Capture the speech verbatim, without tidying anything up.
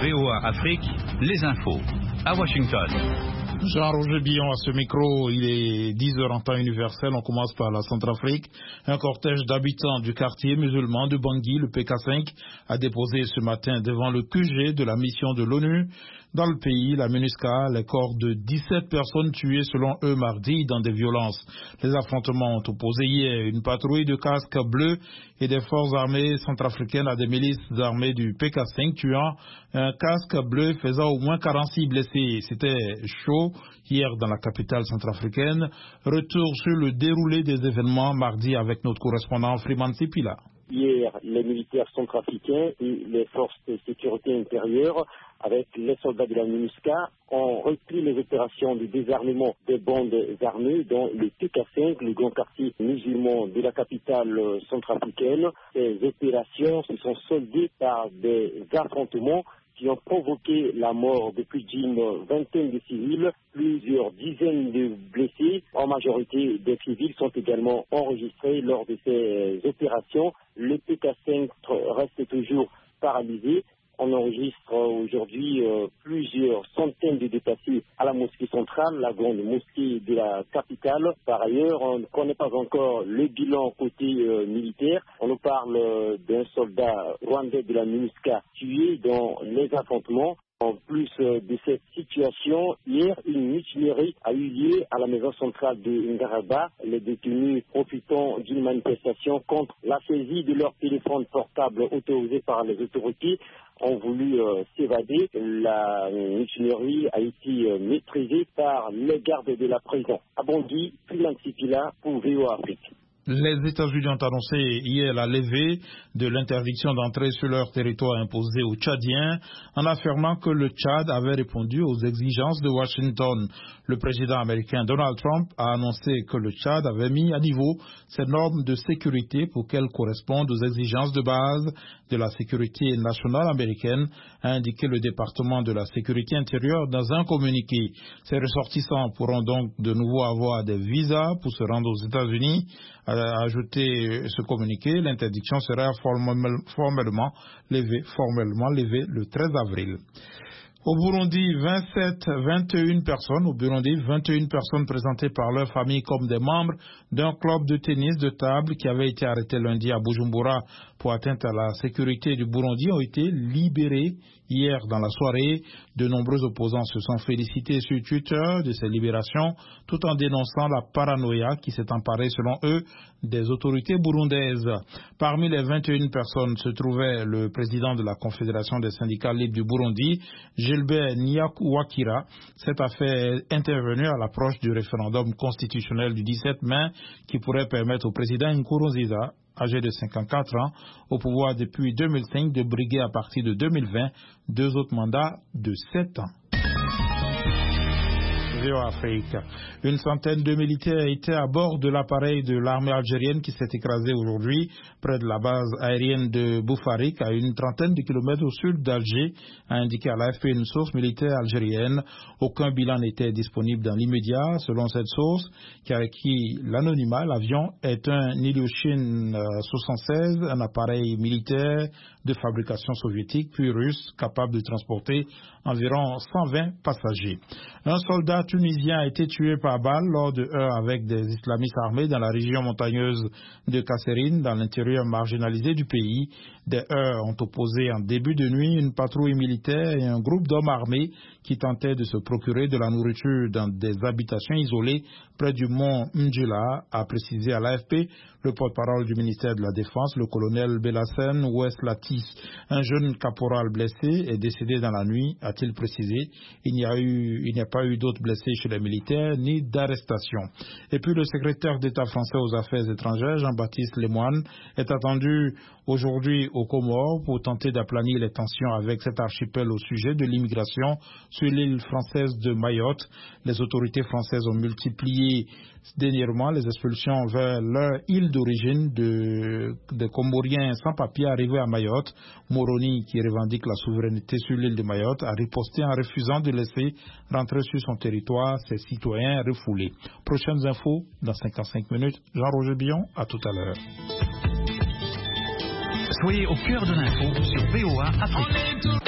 V O A Afrique, les infos. À Washington. Jean-Roger Billon à ce micro, il est dix heures en temps universel, on commence par la Centrafrique. Un cortège d'habitants du quartier musulman de Bangui, le P K cinq, a déposé ce matin devant le Q G de la mission de l'ONU dans le pays, la MINUSCA, les corps de dix-sept personnes tuées selon eux mardi dans des violences. Les affrontements ont opposé hier une patrouille de casques bleus et des forces armées centrafricaines à des milices armées du P K cinq tuant un casque bleu faisant au moins quarante-six blessés. C'était chaud hier dans la capitale centrafricaine. Retour sur le déroulé des événements mardi avec notre correspondant Freeman Sipila. Hier, les militaires centrafricains et les forces de sécurité intérieure, avec les soldats de la MINUSCA, ont repris les opérations de désarmement des bandes armées dans le P K cinq, le grand quartier musulman de la capitale centrafricaine. Ces opérations se sont soldées par des affrontements qui ont provoqué la mort de plus d'une vingtaine de civils, plusieurs dizaines de blessés. En majorité, des civils sont également enregistrés lors de ces opérations. Le P K cinq reste toujours paralysé. On enregistre aujourd'hui euh, plusieurs centaines de déplacés à la mosquée centrale, la grande mosquée de la capitale. Par ailleurs, on ne connaît pas encore le bilan côté euh, militaire. On nous parle euh, d'un soldat rwandais de la MINUSCA tué dans les affrontements. En plus euh, de cette situation, hier, une mutinerie a eu lieu à la maison centrale de Ngaraba. Les détenus, profitant d'une manifestation contre la saisie de leur téléphone portable autorisé par les autorités, ont voulu euh, s'évader. La mutinerie a été euh, maîtrisée par les gardes de la prison. À Bangui, Freeman Sipila pour V O A Afrique. Les États-Unis ont annoncé hier la levée de l'interdiction d'entrée sur leur territoire imposée aux Tchadiens en affirmant que le Tchad avait répondu aux exigences de Washington. Le président américain Donald Trump a annoncé que le Tchad avait mis à niveau ses normes de sécurité pour qu'elles correspondent aux exigences de base de la sécurité nationale américaine, a indiqué le département de la sécurité intérieure dans un communiqué. Ces ressortissants pourront donc de nouveau avoir des visas pour se rendre aux États-Unis. A ajouté ce communiqué, l'interdiction sera formellement levée, formellement levée le treize avril. Au Burundi, vingt-sept, vingt et une personnes, au Burundi, vingt et une personnes présentées par leur famille comme des membres d'un club de tennis de table qui avait été arrêté lundi à Bujumbura pour atteinte à la sécurité du Burundi ont été libérés hier dans la soirée. De nombreux opposants se sont félicités sur Twitter de ces libérations tout en dénonçant la paranoïa qui s'est emparée selon eux des autorités burundaises. Parmi les vingt et une personnes se trouvait le président de la Confédération des syndicats libres du Burundi, Gilbert Nyakouakira. Cette affaire est intervenue à l'approche du référendum constitutionnel du dix-sept mai qui pourrait permettre au président Nkurunziza, âgé de cinquante-quatre ans, au pouvoir depuis deux mille cinq, de briguer à partir de deux mille vingt deux autres mandats de sept ans. Afrique. Une centaine de militaires étaient à bord de l'appareil de l'armée algérienne qui s'est écrasé aujourd'hui près de la base aérienne de Boufarik, à une trentaine de kilomètres au sud d'Alger, a indiqué à l'A F P une source militaire algérienne. Aucun bilan n'était disponible dans l'immédiat. Selon cette source, qui a acquis l'anonymat, l'avion est un Ilyushin soixante-seize, un appareil militaire de fabrication soviétique puis russe, capable de transporter environ cent vingt passagers. Un soldat tunisien a été tué par balle lors de heurts avec des islamistes armés dans la région montagneuse de Kasserine, dans l'intérieur marginalisé du pays. Des heurts ont opposé en début de nuit une patrouille militaire et un groupe d'hommes armés qui tentaient de se procurer de la nourriture dans des habitations isolées près du mont Mdjila, a précisé à l'A F P le porte-parole du ministère de la Défense, le colonel Belassen Oueslati. Un jeune caporal blessé est décédé dans la nuit, a-t-il précisé. Il n'y a eu, il n'y a pas eu d'autres blessés chez les militaires ni d'arrestation. Et puis le secrétaire d'État français aux Affaires étrangères, Jean-Baptiste Lemoyne, est attendu aujourd'hui aux Comores pour tenter d'aplanir les tensions avec cet archipel au sujet de l'immigration sur l'île française de Mayotte. Les autorités françaises ont multiplié dernièrement les expulsions vers leur île d'origine de, de Comoriens sans papier arrivés à Mayotte. Moroni, qui revendique la souveraineté sur l'île de Mayotte, a riposté en refusant de laisser rentrer sur son territoire ses citoyens refoulés. Prochaines infos dans cinquante-cinq minutes. Jean-Roger Billon, à tout à l'heure. Soyez au cœur de l'info sur V O A Afrique.